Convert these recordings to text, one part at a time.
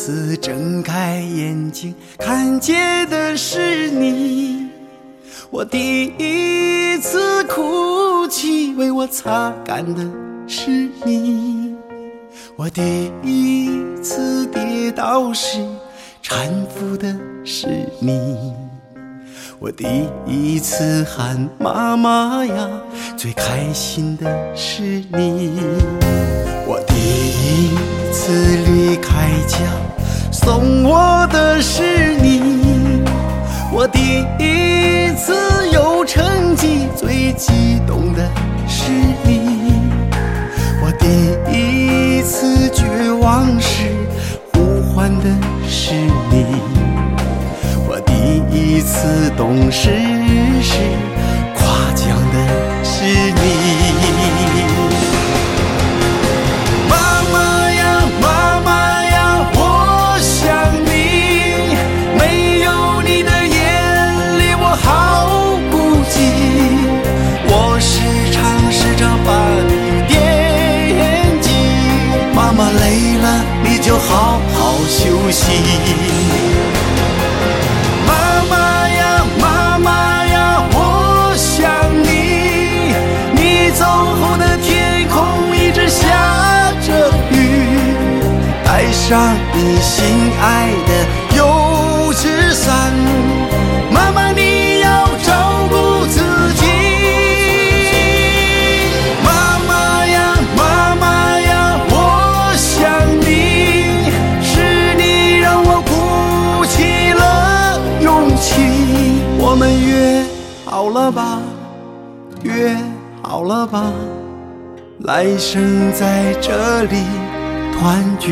次睁开眼睛，看见的是你。我第一次哭泣，为我擦干的是你。我第一次跌倒时，搀扶的是你。我第一次喊妈妈呀，最开心的是你。我第一次离开家，送我的是你。我第一次有成绩，最激动的是你。我第一次绝望时，呼唤的是你。我第一次懂事时，夸奖的是你。妈妈呀，妈妈呀，我想你，没有你的眼里我好孤寂。我时常试着把你惦记，妈妈累了你就好好休息。带上你心爱的油纸伞，妈妈你要照顾自己。妈妈呀，妈妈呀，我想你，是你让我鼓起了勇气。我们约好了吧，约好了吧，来生在这里团聚。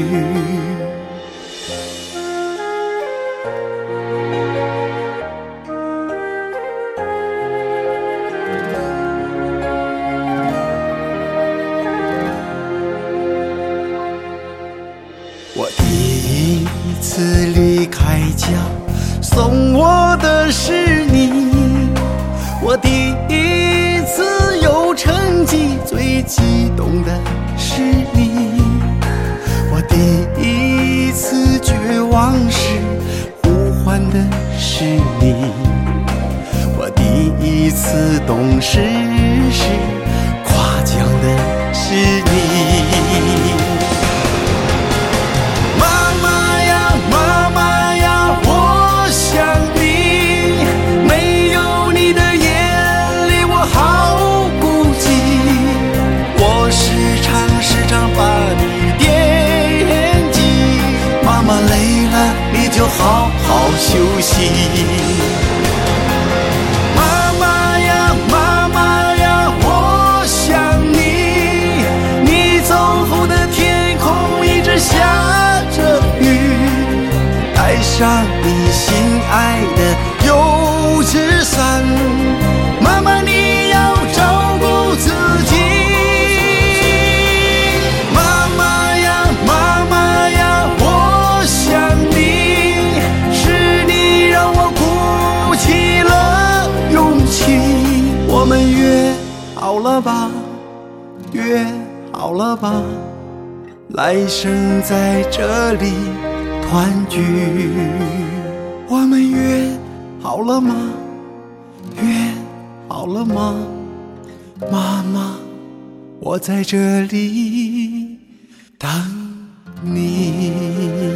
我第一次离开家，送我的是你。我第一次有成绩，最激动的是你。我第一次绝望时，呼唤的是你。我第一次懂事时，夸奖的是你。妈妈呀，妈妈呀，我想你，没有你的眼里我好孤寂。我时常试着把你惦记，妈妈累了你就好好休息。妈妈呀，妈妈呀，我想你，你走后的天空一直下着雨。带上你心爱的油纸伞，妈妈你要照顾自己。妈妈呀，妈妈呀，我想你，是你让我鼓起了勇气。我们约好了吧，约好了吧，来生在这里团聚。我们约好了吗？约好了吗？妈妈，我在这里等你。